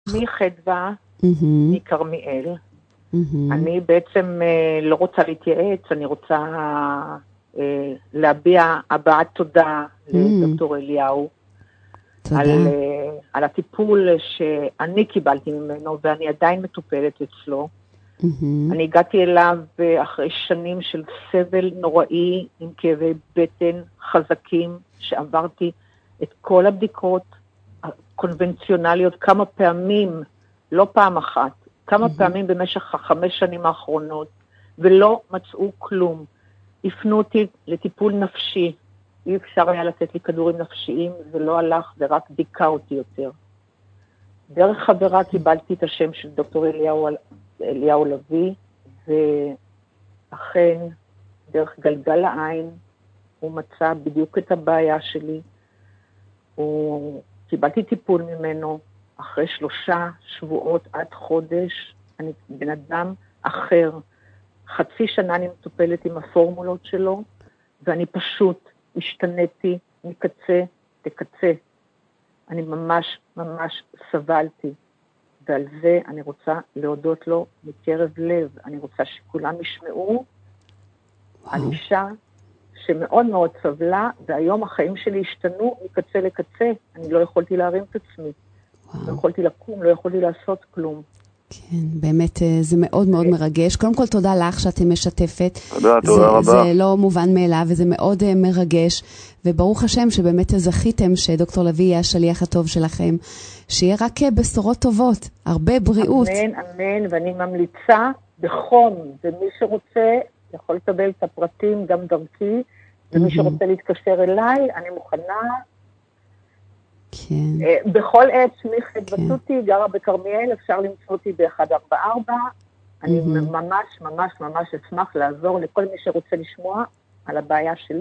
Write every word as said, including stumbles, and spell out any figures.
מי חדווה מכרמיאל. אני בעצם לא רוצה להתייעץ, אני רוצה להביע הבעת תודה לדוקטור אליהו על, על הטיפול שאני קיבלתי ממנו, ואני עדיין מטופלת אצלו. אני הגעתי אליו אחרי שנים של סבל נוראי, עם כאבי בטן חזקים, שעברתי את כל הבדיקות הקונבנציונליות כמה פעמים, לא פעם אחת, כמה mm-hmm. פעמים במשך החמש שנים האחרונות, ולא מצאו כלום. הפנו אותי לטיפול נפשי, אי אפשר היה לתת לי כדורים נפשיים, זה לא הלך, זה רק דיכא אותי יותר. דרך חברה קיבלתי את השם של דוקטור אליהו, אליהו לוי, ואכן, דרך גלגל העין, הוא מצא בדיוק את הבעיה שלי, הוא... קיבלתי טיפול ממנו, אחרי שלושה שבועות עד חודש, אני בן אדם אחר, חצי שנה אני מטופלת עם הפורמולות שלו, ואני פשוט השתניתי מקצה לקצה. אני ממש ממש סבלתי, ועל זה אני רוצה להודות לו מקרב לב. אני רוצה שכולם ישמעו על אישה שמאוד מאוד סבלה, והיום החיים שלי השתנו מקצה לקצה. אני לא יכולתי להרים את עצמי. וואו. לא יכולתי לקום, לא יכולתי לעשות כלום. כן, באמת זה מאוד מאוד מרגש. קודם כל תודה לך שאתם משתפת. תודה, תודה רבה. זה לא מובן מאליו, וזה מאוד מרגש. וברוך השם שבאמת זכיתם שדוקטור לוי יהיה השליח הטוב שלכם. שיהיה רק בשורות טובות, הרבה בריאות. אמן, אמן, ואני ממליצה בחום, ומי שרוצה יכול לקבל את הפרטים גם דרכי, ומי שרוצה להתקשר אליי, אני מוכנה. כן. בכל עת, שמי חדוותותי, גרה בכרמיאל, אפשר למצוא אותי ב-אחת ארבע ארבע. אני ממש, ממש, ממש אשמח לעזור לכל מי שרוצה לשמוע על הבעיה שלי.